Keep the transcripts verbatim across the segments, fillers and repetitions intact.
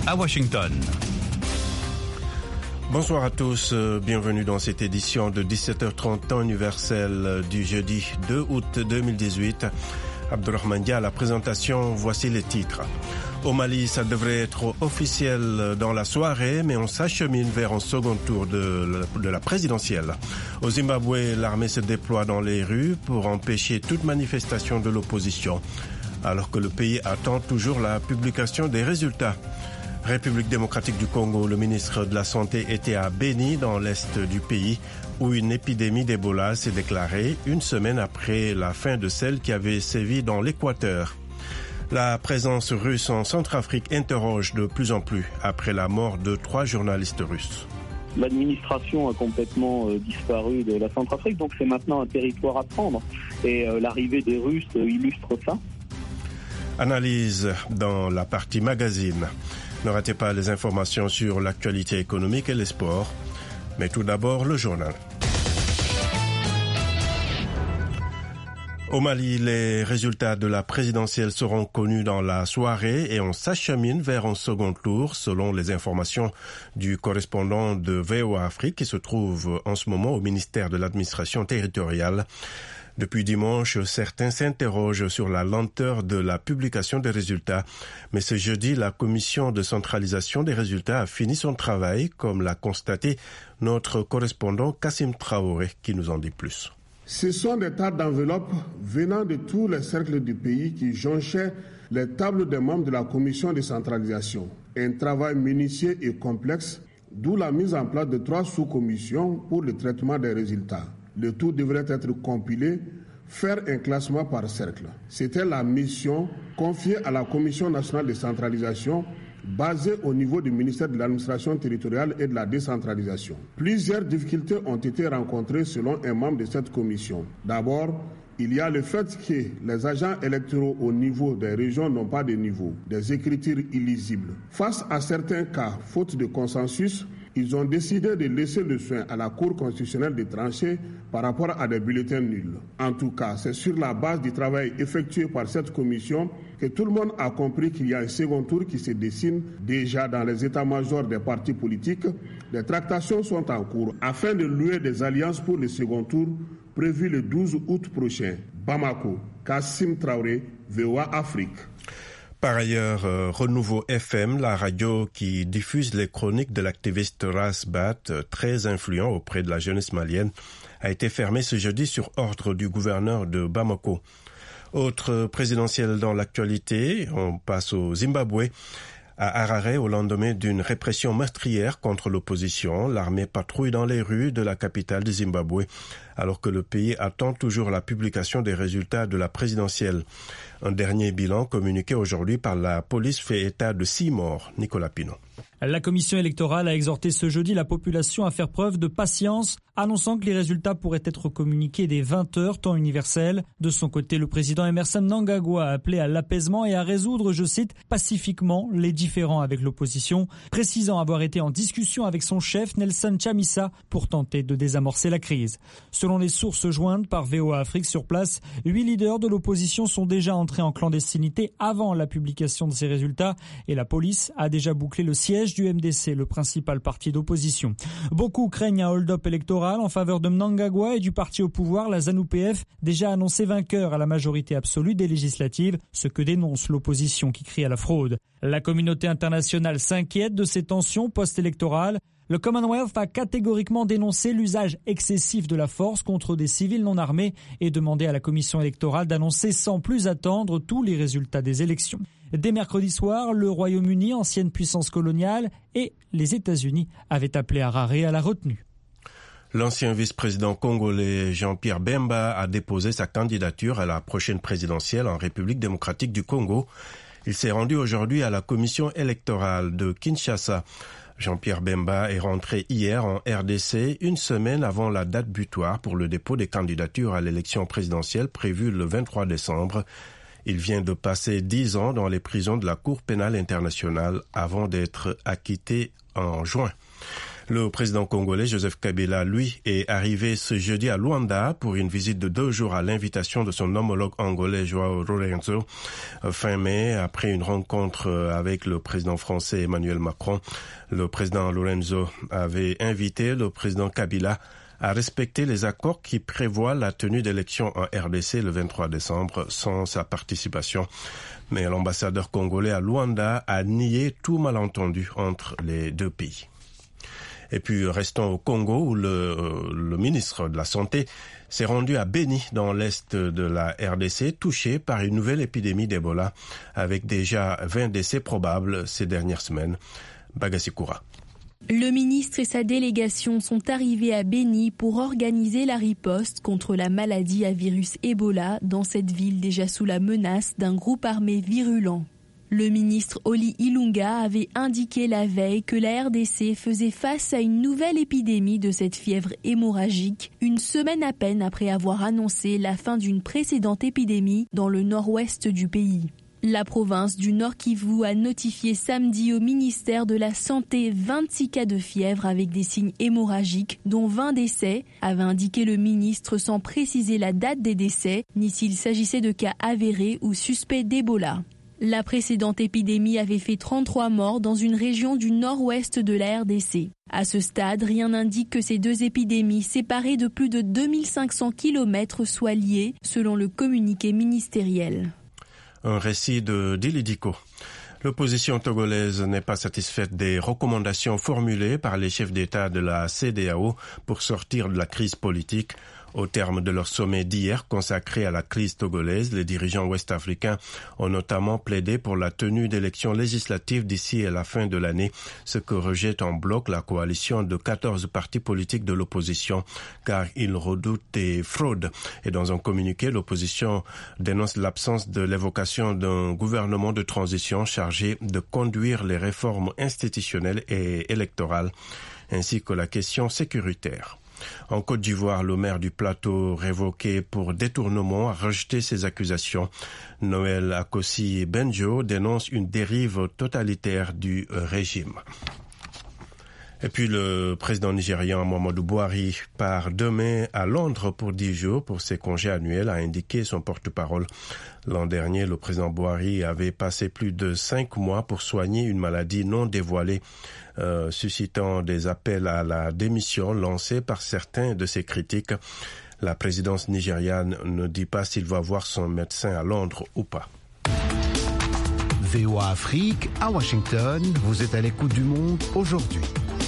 à Washington. Bonsoir à tous, bienvenue dans cette édition de dix-sept heures trente temps universel du jeudi deux août deux mille dix-huit. Abdurrahman Dia à la présentation, voici les titres. Au Mali, ça devrait être officiel dans la soirée, mais on s'achemine vers un second tour de, de la présidentielle. Au Zimbabwe, l'armée se déploie dans les rues pour empêcher toute manifestation de l'opposition, alors que le pays attend toujours la publication des résultats. République démocratique du Congo, le ministre de la Santé était à Beni, dans l'est du pays, où une épidémie d'Ebola s'est déclarée une semaine après la fin de celle qui avait sévi dans l'Équateur. La présence russe en Centrafrique interroge de plus en plus après la mort de trois journalistes russes. L'administration a complètement euh, disparu de la Centrafrique, donc c'est maintenant un territoire à prendre. Et euh, l'arrivée des Russes euh, illustre ça. Analyse dans la partie magazine. Ne ratez pas les informations sur l'actualité économique et les sports. Mais tout d'abord, le journal. Au Mali, les résultats de la présidentielle seront connus dans la soirée et on s'achemine vers un second tour selon les informations du correspondant de V O A Afrique qui se trouve en ce moment au ministère de l'administration territoriale. Depuis dimanche, certains s'interrogent sur la lenteur de la publication des résultats. Mais ce jeudi, la commission de centralisation des résultats a fini son travail, comme l'a constaté notre correspondant Kassim Traoré, qui nous en dit plus. Ce sont des tas d'enveloppes venant de tous les cercles du pays qui jonchaient les tables des membres de la commission de centralisation. Un travail minutieux et complexe, d'où la mise en place de trois sous-commissions pour le traitement des résultats. Le tout devrait être compilé, faire un classement par cercle. C'était la mission confiée à la Commission nationale de centralisation, basée au niveau du ministère de l'administration territoriale et de la décentralisation. Plusieurs difficultés ont été rencontrées selon un membre de cette commission. D'abord, il y a le fait que les agents électoraux au niveau des régions n'ont pas de niveau, des écritures illisibles. Face à certains cas, faute de consensus, ils ont décidé de laisser le soin à la Cour constitutionnelle de trancher par rapport à des bulletins nuls. En tout cas, c'est sur la base du travail effectué par cette commission que tout le monde a compris qu'il y a un second tour qui se dessine déjà dans les états-majors des partis politiques. Des tractations sont en cours afin de louer des alliances pour le second tour prévu le douze août prochain. Bamako, Kassim Traoré, V O A Afrique. Par ailleurs, euh, Renouveau F M, la radio qui diffuse les chroniques de l'activiste Ras Bat, euh, très influent auprès de la jeunesse malienne, a été fermée ce jeudi sur ordre du gouverneur de Bamako. Autre présidentielle dans l'actualité, on passe au Zimbabwe. À Harare, au lendemain d'une répression meurtrière contre l'opposition, l'armée patrouille dans les rues de la capitale du Zimbabwe, alors que le pays attend toujours la publication des résultats de la présidentielle. Un dernier bilan communiqué aujourd'hui par la police fait état de six morts. Nicolas Pino. La commission électorale a exhorté ce jeudi la population à faire preuve de patience, annonçant que les résultats pourraient être communiqués dès vingt heures, temps universel. De son côté, le président Emmerson Mnangagwa a appelé à l'apaisement et à résoudre, je cite, pacifiquement les différends avec l'opposition, précisant avoir été en discussion avec son chef Nelson Chamisa pour tenter de désamorcer la crise. Selon les sources jointes par V O A Afrique sur place, huit leaders de l'opposition sont déjà entrés en clandestinité avant la publication de ces résultats et la police a déjà bouclé le siège du M D C, le principal parti d'opposition. Beaucoup craignent un hold-up électoral en faveur de Mnangagwa et du parti au pouvoir, la ZANU P F, déjà annoncé vainqueur à la majorité absolue des législatives, ce que dénonce l'opposition qui crie à la fraude. La communauté internationale s'inquiète de ces tensions post-électorales. Le Commonwealth a catégoriquement dénoncé l'usage excessif de la force contre des civils non armés et demandé à la commission électorale d'annoncer sans plus attendre tous les résultats des élections. Dès mercredi soir, le Royaume-Uni, ancienne puissance coloniale, et les États-Unis avaient appelé Harare à la retenue. L'ancien vice-président congolais Jean-Pierre Bemba a déposé sa candidature à la prochaine présidentielle en République démocratique du Congo. Il s'est rendu aujourd'hui à la commission électorale de Kinshasa. Jean-Pierre Bemba est rentré hier en R D C, une semaine avant la date butoir pour le dépôt des candidatures à l'élection présidentielle prévue le vingt-trois décembre. Il vient de passer dix ans dans les prisons de la Cour pénale internationale avant d'être acquitté en juin. Le président congolais Joseph Kabila, lui, est arrivé ce jeudi à Luanda pour une visite de deux jours à l'invitation de son homologue angolais João Lourenço fin mai, après une rencontre avec le président français Emmanuel Macron. Le président Lourenço avait invité le président Kabila à respecter les accords qui prévoient la tenue d'élections en R D C le vingt-trois décembre sans sa participation. Mais l'ambassadeur congolais à Luanda a nié tout malentendu entre les deux pays. Et puis restons au Congo où le, le ministre de la Santé s'est rendu à Beni dans l'est de la R D C, touché par une nouvelle épidémie d'Ebola avec déjà vingt décès probables ces dernières semaines. Bagassi Koura. Le ministre et sa délégation sont arrivés à Beni pour organiser la riposte contre la maladie à virus Ebola dans cette ville déjà sous la menace d'un groupe armé virulent. Le ministre Oli Ilunga avait indiqué la veille que la R D C faisait face à une nouvelle épidémie de cette fièvre hémorragique, une semaine à peine après avoir annoncé la fin d'une précédente épidémie dans le nord-ouest du pays. La province du Nord Kivu a notifié samedi au ministère de la Santé vingt-six cas de fièvre avec des signes hémorragiques, dont vingt décès, avait indiqué le ministre sans préciser la date des décès, ni s'il s'agissait de cas avérés ou suspects d'Ebola. La précédente épidémie avait fait trente-trois morts dans une région du nord-ouest de la R D C. À ce stade, rien n'indique que ces deux épidémies séparées de plus de deux mille cinq cents kilomètres soient liées, selon le communiqué ministériel. Un récit de Dili Diko. L'opposition togolaise n'est pas satisfaite des recommandations formulées par les chefs d'État de la C E D E A O pour sortir de la crise politique. Au terme de leur sommet d'hier consacré à la crise togolaise, les dirigeants ouest-africains ont notamment plaidé pour la tenue d'élections législatives d'ici à la fin de l'année, ce que rejette en bloc la coalition de quatorze partis politiques de l'opposition, car ils redoutent des fraudes. Et dans un communiqué, l'opposition dénonce l'absence de l'évocation d'un gouvernement de transition chargé de conduire les réformes institutionnelles et électorales, ainsi que la question sécuritaire. En Côte d'Ivoire, le maire du Plateau, révoqué pour détournement, a rejeté ces accusations. Noël Akossi Benjo dénonce une dérive totalitaire du régime. Et puis le président nigérian Muhammadu Buhari part demain à Londres pour dix jours pour ses congés annuels, a indiqué son porte-parole. L'an dernier, le président Buhari avait passé plus de cinq mois pour soigner une maladie non dévoilée, euh, suscitant des appels à la démission lancés par certains de ses critiques. La présidence nigériane ne dit pas s'il va voir son médecin à Londres ou pas. V O A Afrique, à Washington, vous êtes à l'écoute du monde aujourd'hui.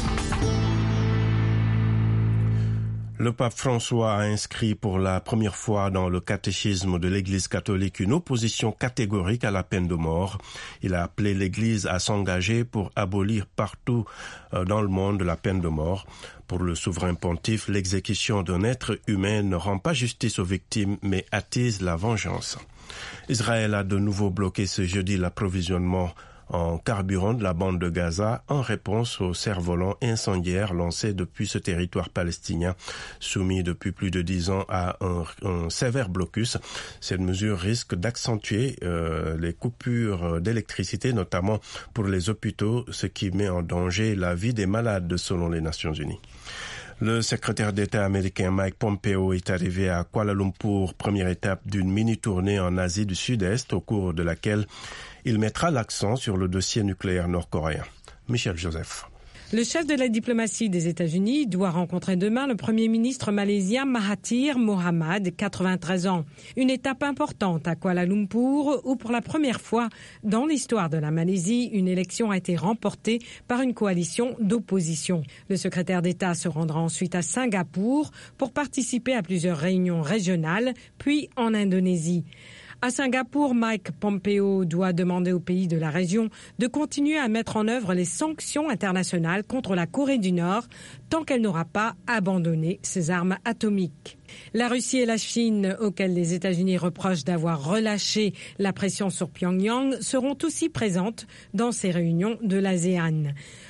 Le pape François a inscrit pour la première fois dans le catéchisme de l'Église catholique une opposition catégorique à la peine de mort. Il a appelé l'Église à s'engager pour abolir partout dans le monde la peine de mort. Pour le souverain pontife, l'exécution d'un être humain ne rend pas justice aux victimes, mais attise la vengeance. Israël a de nouveau bloqué ce jeudi l'approvisionnement en carburant de la bande de Gaza en réponse aux cerfs-volants incendiaires lancés depuis ce territoire palestinien soumis depuis plus de dix ans à un, un sévère blocus. Cette mesure risque d'accentuer euh, les coupures d'électricité, notamment pour les hôpitaux, ce qui met en danger la vie des malades selon les Nations Unies. Le secrétaire d'État américain Mike Pompeo est arrivé à Kuala Lumpur, première étape d'une mini-tournée en Asie du Sud-Est, au cours de laquelle il mettra l'accent sur le dossier nucléaire nord-coréen. Michel Joseph. Le chef de la diplomatie des États-Unis doit rencontrer demain le Premier ministre malaisien Mahathir Mohamad, quatre-vingt-treize ans. Une étape importante à Kuala Lumpur où, pour la première fois dans l'histoire de la Malaisie, une élection a été remportée par une coalition d'opposition. Le secrétaire d'État se rendra ensuite à Singapour pour participer à plusieurs réunions régionales, puis en Indonésie. À Singapour, Mike Pompeo doit demander aux pays de la région de continuer à mettre en œuvre les sanctions internationales contre la Corée du Nord tant qu'elle n'aura pas abandonné ses armes atomiques. La Russie et la Chine, auxquelles les États-Unis reprochent d'avoir relâché la pression sur Pyongyang, seront aussi présentes dans ces réunions de l'ASEAN.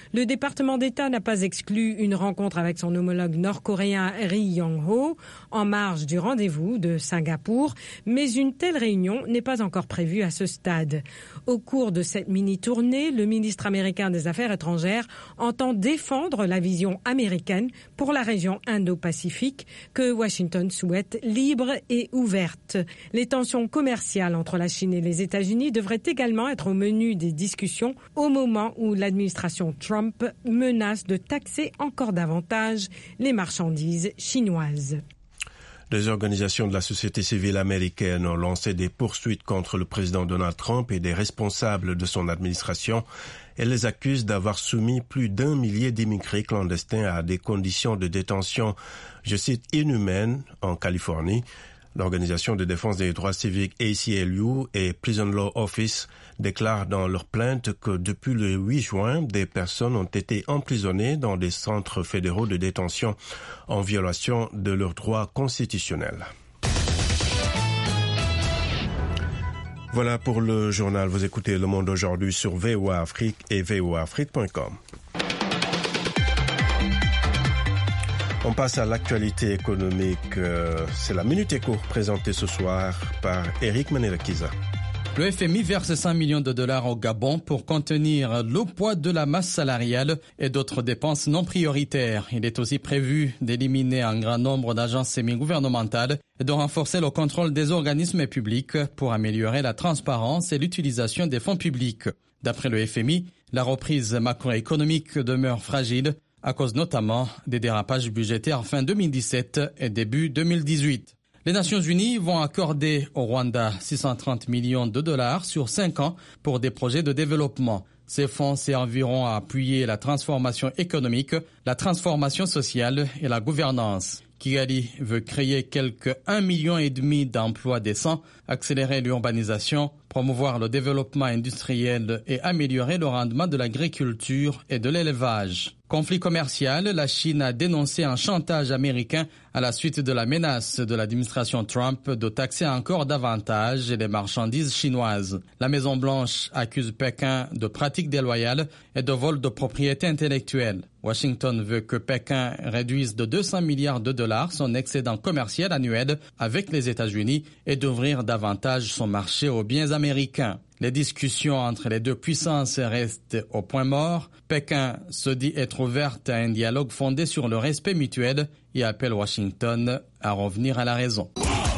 Le département d'État n'a pas exclu une rencontre avec son homologue nord-coréen Ri Yong-ho en marge du rendez-vous de Singapour, mais une telle réunion n'est pas encore prévue à ce stade. Au cours de cette mini-tournée, le ministre américain des Affaires étrangères entend défendre la vision américaine pour la région Indo-Pacifique que Washington souhaite libre et ouverte. Les tensions commerciales entre la Chine et les États-Unis devraient également être au menu des discussions au moment où l'administration Trump menace de taxer encore davantage les marchandises chinoises. Des organisations de la société civile américaine ont lancé des poursuites contre le président Donald Trump et des responsables de son administration. Elles les accusent d'avoir soumis plus d'un millier d'immigrés clandestins à des conditions de détention, je cite, inhumaines en Californie. L'organisation de défense des droits civiques A C L U et Prison Law Office déclarent dans leur plainte que depuis le huit juin, des personnes ont été emprisonnées dans des centres fédéraux de détention en violation de leurs droits constitutionnels. Voilà pour le journal. Vous écoutez Le Monde aujourd'hui sur V O A Afrique et V O A Afrique point com. On passe à l'actualité économique. C'est la Minute Éco présentée ce soir par Eric Menelakiza. Le F M I verse cinq millions de dollars au Gabon pour contenir le poids de la masse salariale et d'autres dépenses non prioritaires. Il est aussi prévu d'éliminer un grand nombre d'agences semi-gouvernementales et de renforcer le contrôle des organismes publics pour améliorer la transparence et l'utilisation des fonds publics. D'après le F M I, la reprise macroéconomique demeure fragile à cause notamment des dérapages budgétaires fin deux mille dix-sept et début deux mille dix-huit. Les Nations Unies vont accorder au Rwanda six cent trente millions de dollars sur cinq ans pour des projets de développement. Ces fonds serviront à appuyer la transformation économique, la transformation sociale et la gouvernance. Kigali veut créer quelque un million et demi d'emplois décents, accélérer l'urbanisation, promouvoir le développement industriel et améliorer le rendement de l'agriculture et de l'élevage. Conflit commercial, la Chine a dénoncé un chantage américain à la suite de la menace de l'administration Trump de taxer encore davantage les marchandises chinoises. La Maison-Blanche accuse Pékin de pratiques déloyales et de vol de propriété intellectuelle. Washington veut que Pékin réduise de deux cents milliards de dollars son excédent commercial annuel avec les États-Unis et d'ouvrir davantage son marché aux biens américains. Les discussions entre les deux puissances restent au point mort. Pékin se dit être ouverte à un dialogue fondé sur le respect mutuel et appelle Washington à revenir à la raison.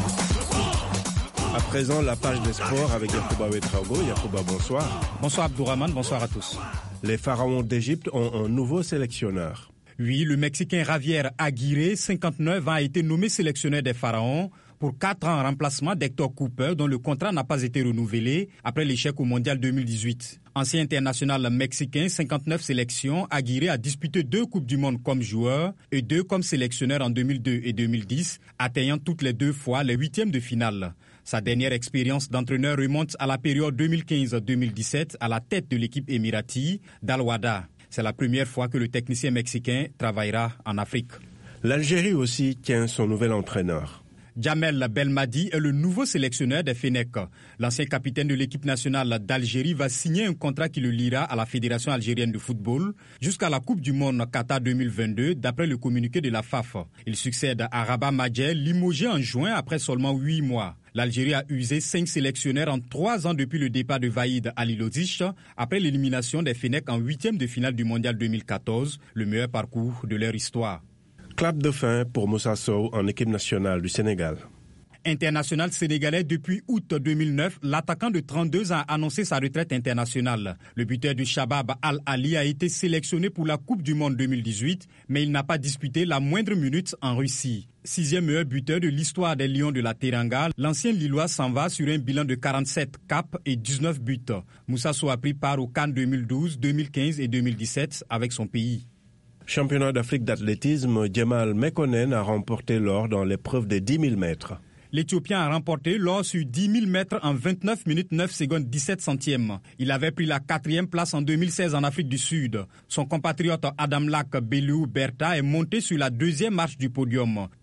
À présent, la page des sports avec Yacouba Ouedraogo. Yacouba, bonsoir. Bonsoir Abdourahmane, bonsoir à tous. Les pharaons d'Égypte ont un nouveau sélectionneur. Oui, le Mexicain Javier Aguirre, cinquante-neuf ans, a été nommé sélectionneur des pharaons pour quatre ans en remplacement d'Hector Cooper, dont le contrat n'a pas été renouvelé après l'échec au Mondial deux mille dix-huit. Ancien international mexicain, cinquante-neuf sélections, Aguirre a disputé deux Coupes du Monde comme joueur et deux comme sélectionneur en deux mille deux et deux mille dix, atteignant toutes les deux fois les huitièmes de finale. Sa dernière expérience d'entraîneur remonte à la période deux mille quinze deux mille dix-sept à la tête de l'équipe émirati d'Al-Wahda. C'est la première fois que le technicien mexicain travaillera en Afrique. L'Algérie aussi tient son nouvel entraîneur. Djamel Belmadi est le nouveau sélectionneur des Fenech. L'ancien capitaine de l'équipe nationale d'Algérie va signer un contrat qui le liera à la Fédération algérienne de football jusqu'à la Coupe du Monde Qatar deux mille vingt-deux, d'après le communiqué de la F A F. Il succède à Rabat Madjer, limogé en juin après seulement huit mois. L'Algérie a usé cinq sélectionneurs en trois ans depuis le départ de Vaïd Alilodzic, après l'élimination des Fenech en huitième de finale du Mondial deux mille quatorze, le meilleur parcours de leur histoire. Clap de fin pour Moussa Sow en équipe nationale du Sénégal. International sénégalais depuis août deux mille neuf, l'attaquant de trente-deux ans a annoncé sa retraite internationale. Le buteur du Shabab Al-Ali a été sélectionné pour la Coupe du Monde deux mille dix-huit, mais il n'a pas disputé la moindre minute en Russie. Sixième meilleur buteur de l'histoire des Lions de la Teranga, l'ancien Lillois s'en va sur un bilan de quarante-sept caps et dix-neuf buts. Moussa Sow a pris part aux CAN deux mille douze, deux mille quinze et deux mille dix-sept avec son pays. Championnat d'Afrique d'athlétisme, Djemal Mekonnen a remporté l'or dans l'épreuve des dix mille mètres. L'Éthiopien a remporté l'or sur dix mille mètres en vingt-neuf minutes neuf secondes dix-sept centièmes. Il avait pris la quatrième place en deux mille seize en Afrique du Sud. Son compatriote Adamlak Belou Berta est monté sur la deuxième marche du podium.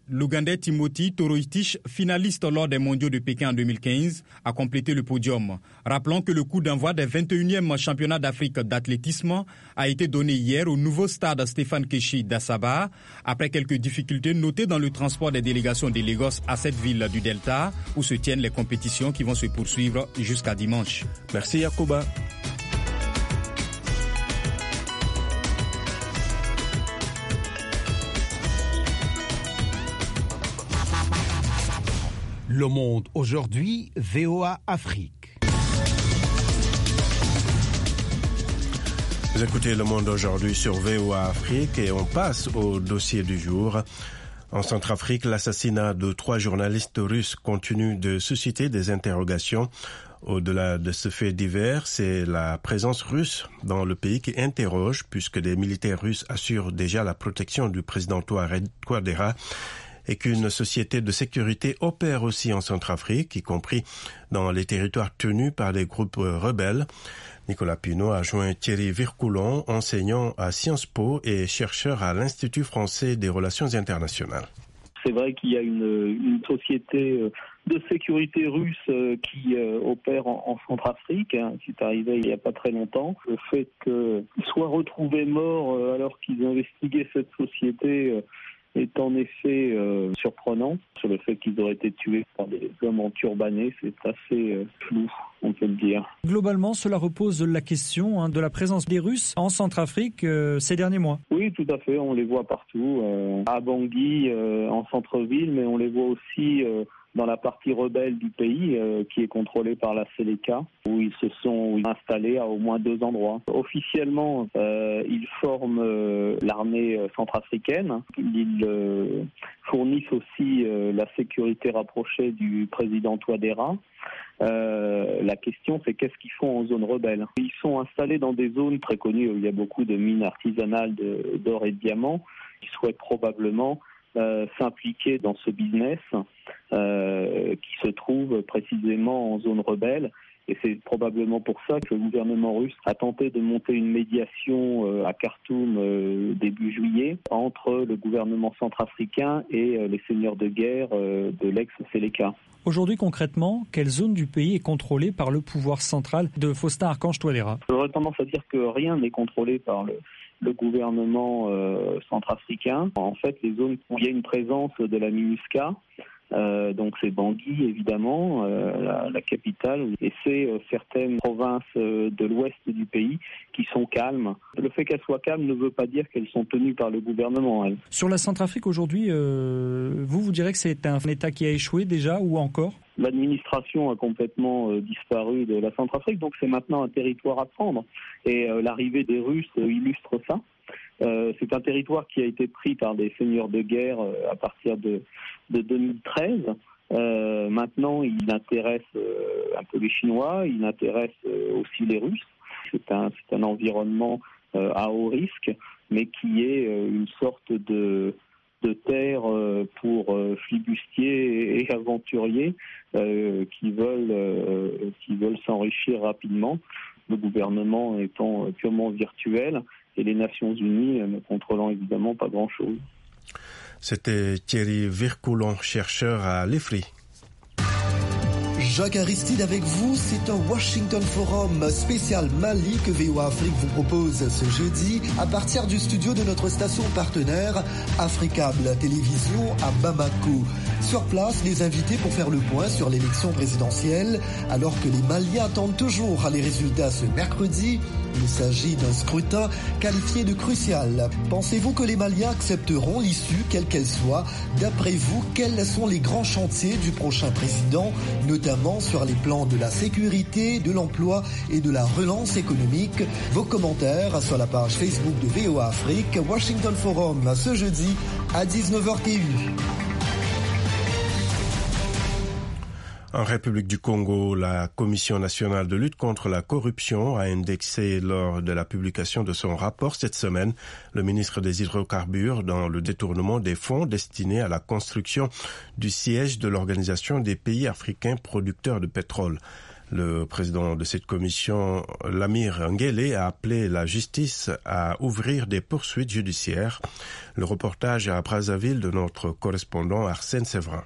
L'Ougandais Timothy Toroitich, finaliste lors des mondiaux de Pékin en deux mille quinze, a complété le podium. Rappelons que le coup d'envoi des vingt et unième championnats d'Afrique d'athlétisme a été donné hier au nouveau stade Stéphane Keshi d'Assaba, après quelques difficultés notées dans le transport des délégations de Lagos à cette ville du Delta, où se tiennent les compétitions qui vont se poursuivre jusqu'à dimanche. Merci Yacouba. Le Monde aujourd'hui, V O A Afrique. Vous écoutez Le Monde aujourd'hui sur V O A Afrique et on passe au dossier du jour. En Centrafrique, l'assassinat de trois journalistes russes continue de susciter des interrogations. Au-delà de ce fait divers, c'est la présence russe dans le pays qui interroge, puisque des militaires russes assurent déjà la protection du président Touadéra et qu'une société de sécurité opère aussi en Centrafrique, y compris dans les territoires tenus par des groupes rebelles. Nicolas Pinault a joint Thierry Vircoulon, enseignant à Sciences Po et chercheur à l'Institut français des relations internationales. C'est vrai qu'il y a une, une société de sécurité russe qui opère en, en Centrafrique, hein, qui est arrivée il n'y a pas très longtemps. Le fait qu'ils soient retrouvés morts alors qu'ils investiguaient cette société est en effet euh, surprenant. Sur le fait qu'ils auraient été tués par des hommes en turbanés, c'est assez euh, flou, on peut le dire. Globalement, cela repose la question hein, de la présence des Russes en Centrafrique euh, ces derniers mois. Oui, tout à fait, on les voit partout, euh, à Bangui, euh, en centre-ville, mais on les voit aussi euh, dans la partie rebelle du pays, euh, qui est contrôlée par la Séléka, où ils se sont installés à au moins deux endroits. Officiellement, euh, ils forment euh, l'armée centrafricaine. Ils euh, fournissent aussi euh, la sécurité rapprochée du président Touadéra. Euh, la question, c'est qu'est-ce qu'ils font en zone rebelle. Ils sont installés dans des zones très connues où il y a beaucoup de mines artisanales de, d'or et de diamants. Ils souhaitent probablement Euh, s'impliquer dans ce business euh, qui se trouve précisément en zone rebelle. Et c'est probablement pour ça que le gouvernement russe a tenté de monter une médiation euh, à Khartoum euh, début juillet entre le gouvernement centrafricain et euh, les seigneurs de guerre euh, de l'ex-Séléka. Aujourd'hui, concrètement, quelle zone du pays est contrôlée par le pouvoir central de Faustin-Archange Touadéra ? J'aurais tendance à dire que rien n'est contrôlé par le le gouvernement euh, centrafricain. En fait, les zones où il y a une présence de la MINUSCA, euh, donc c'est Bangui évidemment, euh, la, la capitale, et c'est euh, certaines provinces euh, de l'ouest du pays qui sont calmes. Le fait qu'elles soient calmes ne veut pas dire qu'elles sont tenues par le gouvernement. Elles. Sur la Centrafrique aujourd'hui, euh, vous vous direz que c'est un État qui a échoué déjà ou encore ? L'administration a complètement euh, disparu de la Centrafrique, donc c'est maintenant un territoire à prendre. Et euh, l'arrivée des Russes euh, illustre ça. Euh, c'est un territoire qui a été pris par des seigneurs de guerre euh, à partir de, de deux mille treize. Euh, maintenant, il intéresse euh, un peu les Chinois, il intéresse euh, aussi les Russes. C'est un, c'est un environnement euh, à haut risque, mais qui est euh, une sorte de... de terre pour flibustiers et aventuriers euh, qui veulent euh, qui veulent s'enrichir rapidement, le gouvernement étant purement virtuel et les Nations Unies ne contrôlant évidemment pas grand-chose. C'était Thierry Vircoulon, chercheur à l'E F R I. Jacques Aristide avec vous, c'est un Washington Forum spécial Mali que V O A Afrique vous propose ce jeudi à partir du studio de notre station partenaire Africable Télévision à Bamako. Sur place, les invités pour faire le point sur l'élection présidentielle alors que les Maliens attendent toujours les résultats ce mercredi. Il s'agit d'un scrutin qualifié de crucial. Pensez-vous que les Maliens accepteront l'issue, quelle qu'elle soit ? D'après vous, quels sont les grands chantiers du prochain président, notamment sur les plans de la sécurité, de l'emploi et de la relance économique ? Vos commentaires sur la page Facebook de V O A Afrique, Washington Forum, ce jeudi à dix-neuf heures T U. En République du Congo, la Commission nationale de lutte contre la corruption a indexé lors de la publication de son rapport cette semaine le ministre des Hydrocarbures dans le détournement des fonds destinés à la construction du siège de l'Organisation des pays africains producteurs de pétrole. Le président de cette commission, Lamir Nguele, a appelé la justice à ouvrir des poursuites judiciaires. Le reportage à Brazzaville de notre correspondant Arsène Séverin.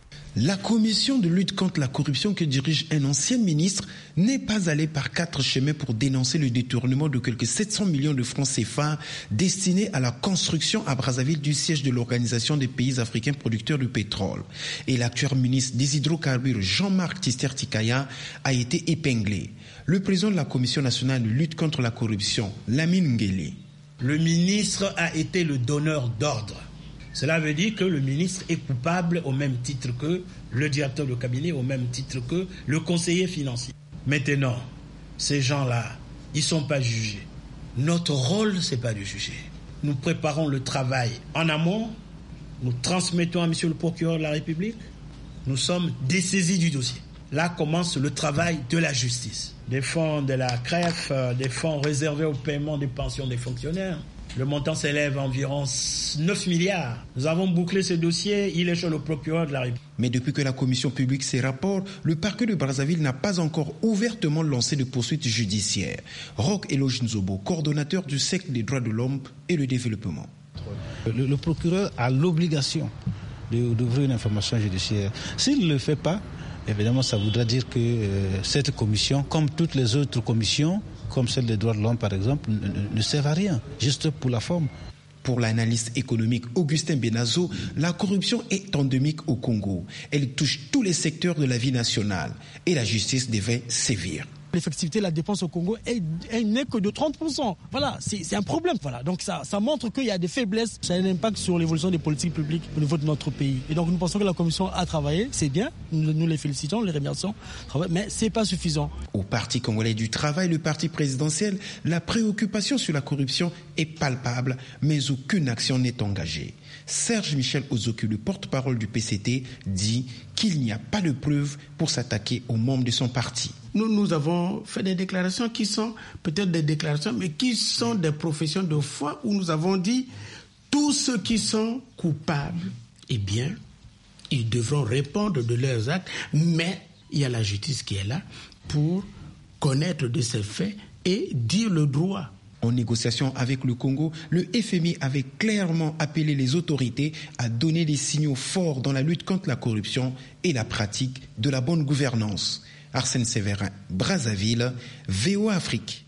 La commission de lutte contre la corruption que dirige un ancien ministre n'est pas allée par quatre chemins pour dénoncer le détournement de quelques sept cents millions de francs C F A destinés à la construction à Brazzaville du siège de l'Organisation des pays africains producteurs de pétrole. Et l'actuel ministre des hydrocarbures, Jean-Marc Tister-Tikaya, a été épinglé. Le président de la commission nationale de lutte contre la corruption, Lamir Nguele. Le ministre a été le donneur d'ordre. Cela veut dire que le ministre est coupable au même titre que le directeur de cabinet, au même titre que le conseiller financier. Maintenant, ces gens-là, ils ne sont pas jugés. Notre rôle, ce n'est pas de juger. Nous préparons le travail en amont, nous transmettons à monsieur le procureur de la République, nous sommes dessaisis du dossier. Là commence le travail de la justice. Des fonds de la C R E F, des fonds réservés au paiement des pensions des fonctionnaires. Le montant s'élève à environ neuf milliards. Nous avons bouclé ce dossier, il est chez le procureur de la République. Mais depuis que la commission publie ses rapports, le parquet de Brazzaville n'a pas encore ouvertement lancé de poursuites judiciaires. Roch Eloge Nzobo, coordonnateur du cercle des droits de l'homme et le développement. Le, le procureur a l'obligation de, d'ouvrir une information judiciaire. S'il ne le fait pas, évidemment, ça voudra dire que euh, cette commission, comme toutes les autres commissions, comme celle des droits de l'homme par exemple, ne, ne servent à rien, juste pour la forme. Pour l'analyste économique Augustin Benazo, la corruption est endémique au Congo. Elle touche tous les secteurs de la vie nationale et la justice devait sévir. L'effectivité de la dépense au Congo est, est, n'est que de trente pour cent. Voilà, c'est, c'est un problème. Voilà. Donc ça, ça montre qu'il y a des faiblesses. Ça a un impact sur l'évolution des politiques publiques au niveau de notre pays. Et donc nous pensons que la Commission a travaillé, c'est bien, nous, nous les félicitons, les remercions, mais c'est pas suffisant. Au Parti congolais du travail, le parti présidentiel, la préoccupation sur la corruption est palpable, mais aucune action n'est engagée. Serge Michel Ozoku, le porte-parole du P C T, dit qu'il n'y a pas de preuves pour s'attaquer aux membres de son parti. Nous, nous avons fait des déclarations qui sont peut-être des déclarations, mais qui sont des professions de foi où nous avons dit tous ceux qui sont coupables, eh bien, ils devront répondre de leurs actes, mais il y a la justice qui est là pour connaître de ces faits et dire le droit. En négociation avec le Congo, le F M I avait clairement appelé les autorités à donner des signaux forts dans la lutte contre la corruption et la pratique de la bonne gouvernance. Arsène Séverin, Brazzaville, V O A Afrique.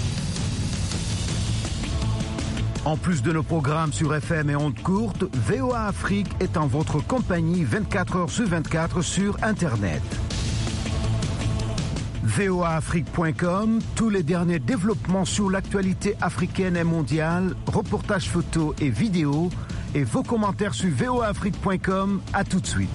En plus de nos programmes sur F M et ondes courtes, V O A Afrique est en votre compagnie vingt-quatre heures sur vingt-quatre sur Internet. V O A Afrique point com, tous les derniers développements sur l'actualité africaine et mondiale, reportages photos et vidéos, et vos commentaires sur V O A Afrique point com. À tout de suite.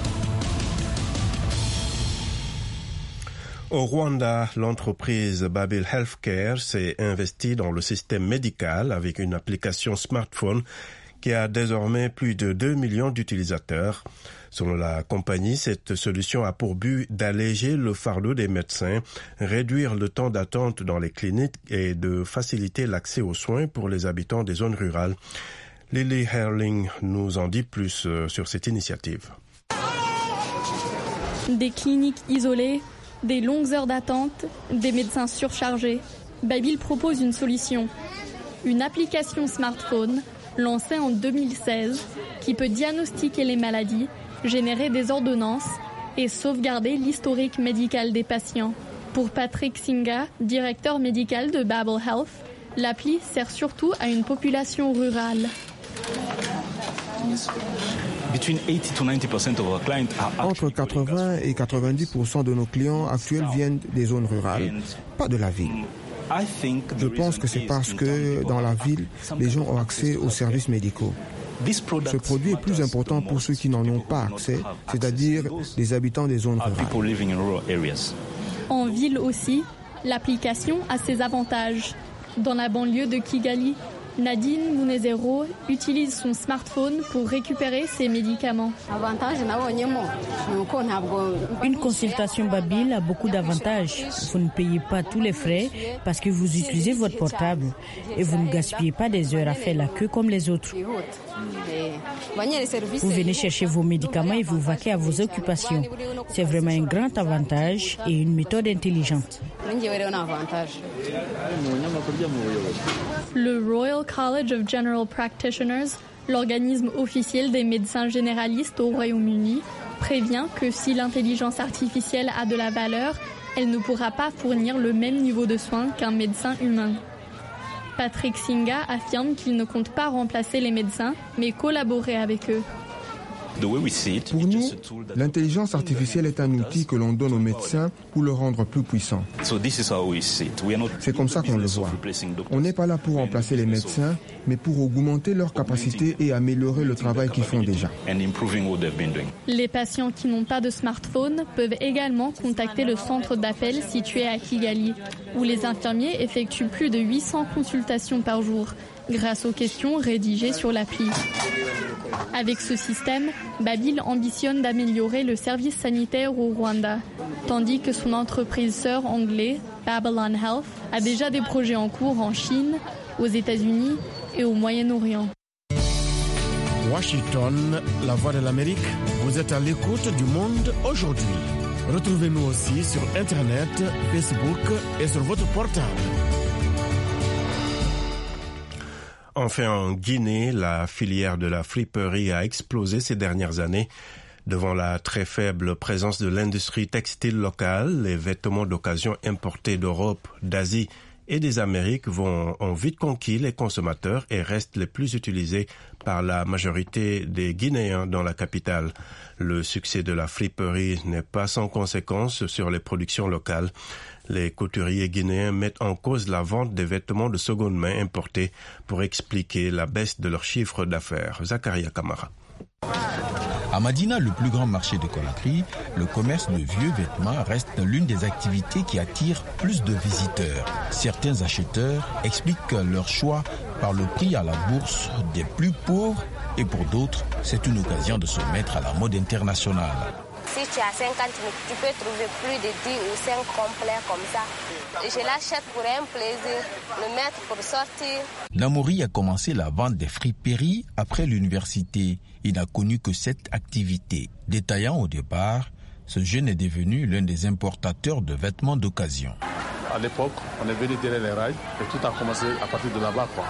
Au Rwanda, l'entreprise Babil Healthcare s'est investie dans le système médical avec une application smartphone qui a désormais plus de deux millions d'utilisateurs. Selon la compagnie, cette solution a pour but d'alléger le fardeau des médecins, réduire le temps d'attente dans les cliniques et de faciliter l'accès aux soins pour les habitants des zones rurales. Lily Herling nous en dit plus sur cette initiative. Des cliniques isolées, des longues heures d'attente, des médecins surchargés. Babil propose une solution. Une application smartphone lancée en deux mille seize qui peut diagnostiquer les maladies, générer des ordonnances et sauvegarder l'historique médical des patients. Pour Patrick Singa, directeur médical de Babil Health, l'appli sert surtout à une population rurale. Entre quatre-vingts et quatre-vingt-dix pour cent de nos clients actuels viennent des zones rurales, pas de la ville. Je pense que c'est parce que dans la ville, les gens ont accès aux services médicaux. Ce produit est plus important pour ceux qui n'en ont pas accès, c'est-à-dire les habitants des zones rurales. En ville aussi, l'application a ses avantages. Dans la banlieue de Kigali, Nadine Munezero utilise son smartphone pour récupérer ses médicaments. Une consultation Babil a beaucoup d'avantages. Vous ne payez pas tous les frais parce que vous utilisez votre portable et vous ne gaspillez pas des heures à faire la queue comme les autres. Vous venez chercher vos médicaments et vous vaquez à vos occupations. C'est vraiment un grand avantage et une méthode intelligente. Le Royal College of General Practitioners, l'organisme officiel des médecins généralistes au Royaume-Uni, prévient que si l'intelligence artificielle a de la valeur, elle ne pourra pas fournir le même niveau de soins qu'un médecin humain. Patrick Singa affirme qu'il ne compte pas remplacer les médecins, mais collaborer avec eux. Pour nous, l'intelligence artificielle est un outil que l'on donne aux médecins pour le rendre plus puissant. C'est comme ça qu'on le voit. On n'est pas là pour remplacer les médecins, mais pour augmenter leurs capacités et améliorer le travail qu'ils font déjà. Les patients qui n'ont pas de smartphone peuvent également contacter le centre d'appel situé à Kigali, où les infirmiers effectuent plus de huit cents consultations par jour, grâce aux questions rédigées sur l'appli. Avec ce système, Babil ambitionne d'améliorer le service sanitaire au Rwanda, tandis que son entreprise sœur anglaise, Babylon Health, a déjà des projets en cours en Chine, aux États-Unis et au Moyen-Orient. Washington, la voix de l'Amérique, vous êtes à l'écoute du monde aujourd'hui. Retrouvez-nous aussi sur Internet, Facebook et sur votre portable. Enfin, en Guinée, la filière de la friperie a explosé ces dernières années. Devant la très faible présence de l'industrie textile locale, les vêtements d'occasion importés d'Europe, d'Asie et des Amériques vont, ont vite conquis les consommateurs et restent les plus utilisés par la majorité des Guinéens dans la capitale. Le succès de la friperie n'est pas sans conséquence sur les productions locales. Les couturiers guinéens mettent en cause la vente des vêtements de seconde main importés pour expliquer la baisse de leur chiffre d'affaires. Zakaria Kamara. À Madina, le plus grand marché de Conakry, le commerce de vieux vêtements reste l'une des activités qui attire plus de visiteurs. Certains acheteurs expliquent leur choix par le prix à la bourse des plus pauvres et pour d'autres, c'est une occasion de se mettre à la mode internationale. Si tu as cinquante mille, tu peux trouver plus de dix ou cinq complets comme ça. Je l'achète pour un plaisir, le mettre pour sortir. Namouri a commencé la vente des friperies après l'université. Il n'a connu que cette activité. Détaillant au départ, ce jeune est devenu l'un des importateurs de vêtements d'occasion. À l'époque, on est venu derrière les rails et tout a commencé à partir de là-bas, quoi.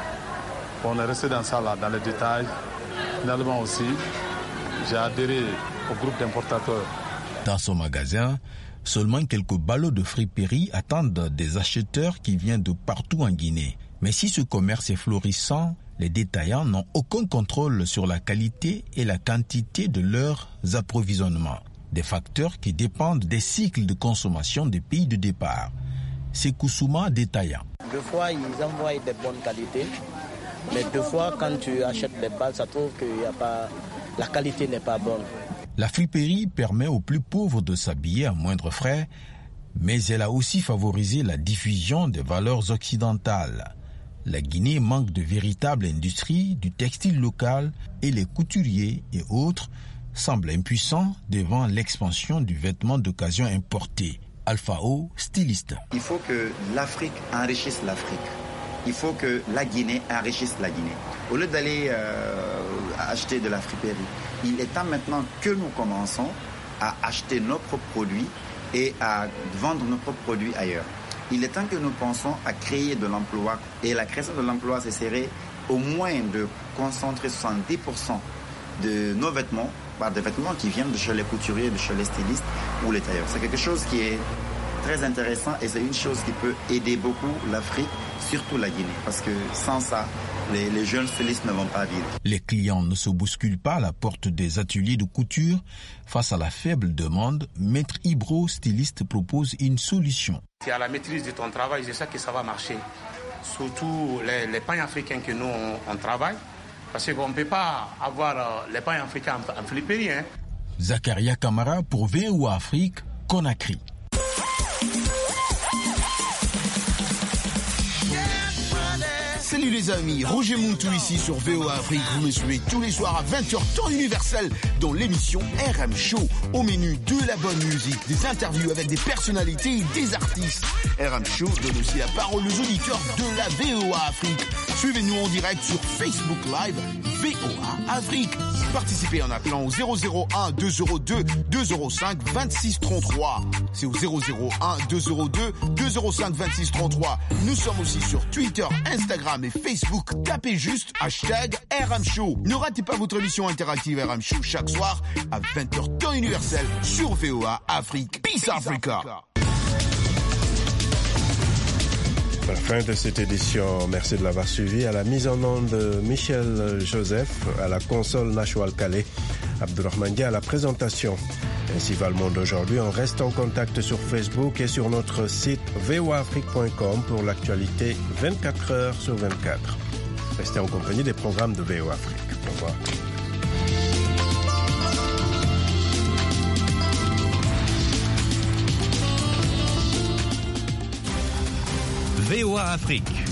On est resté dans ça, là, dans les détails. Finalement aussi, j'ai adhéré au groupe d'importateurs. Dans son magasin, seulement quelques ballots de friperie attendent des acheteurs qui viennent de partout en Guinée. Mais si ce commerce est florissant, les détaillants n'ont aucun contrôle sur la qualité et la quantité de leurs approvisionnements. Des facteurs qui dépendent des cycles de consommation des pays de départ. C'est Koussouma détaillant. Deux fois, ils envoient de bonnes qualités. Mais deux fois, quand tu achètes des balles, ça trouve que y a pas... la qualité n'est pas bonne. La friperie permet aux plus pauvres de s'habiller à moindre frais, mais elle a aussi favorisé la diffusion des valeurs occidentales. La Guinée manque de véritables industries du textile local et les couturiers et autres semblent impuissants devant l'expansion du vêtement d'occasion importé. Alpha O, styliste. Il faut que l'Afrique enrichisse l'Afrique. Il faut que la Guinée enrichisse la Guinée. Au lieu d'aller euh, acheter de la friperie, il est temps maintenant que nous commençons à acheter nos propres produits et à vendre nos propres produits ailleurs. Il est temps que nous pensions à créer de l'emploi. Et la création de l'emploi, ce serait au moins de concentrer soixante-dix pour cent de nos vêtements par des vêtements qui viennent de chez les couturiers, de chez les stylistes ou les tailleurs. C'est quelque chose qui est très intéressant et c'est une chose qui peut aider beaucoup l'Afrique, surtout la Guinée, parce que sans ça, les, les jeunes stylistes ne vont pas vivre. Les clients ne se bousculent pas à la porte des ateliers de couture. Face à la faible demande, Maître Ibro, styliste, propose une solution. C'est à la maîtrise de ton travail, c'est ça que ça va marcher. Surtout les, les pains africains que nous, on, on travaille, parce qu'on ne peut pas avoir les pains africains en, en friperie. Hein. Zakaria Kamara pour V O A Afrique, Conakry. Salut les amis, Roger Mountou ici sur V O A Afrique. Vous me suivez tous les soirs à vingt heures temps universel dans l'émission R M Show. Au menu de la bonne musique, des interviews avec des personnalités et des artistes. R M Show donne aussi la parole aux auditeurs de la V O A Afrique. Suivez-nous en direct sur Facebook Live V O A Afrique. Participez en appelant au zéro zéro un deux zéro deux deux zéro cinq vingt-six trente-trois. C'est au zéro zéro un deux zéro deux deux zéro cinq vingt-six trente-trois. Nous sommes aussi sur Twitter, Instagram et Facebook. Tapez juste hashtag R M Show. Ne ratez pas votre émission interactive R M Show chaque soir à vingt heures temps universel sur V O A Afrique. Peace Africa. À la fin de cette édition, merci de l'avoir suivi. À la mise en onde, Michel Joseph, à la console Nashwal Calais, Abdurrahman Dia à la présentation. Ainsi va le monde aujourd'hui. On reste en contact sur Facebook et sur notre site v o a afrique point com pour l'actualité vingt-quatre heures sur vingt-quatre. Restez en compagnie des programmes de V O A Afrique. Au revoir. V O A Afrique.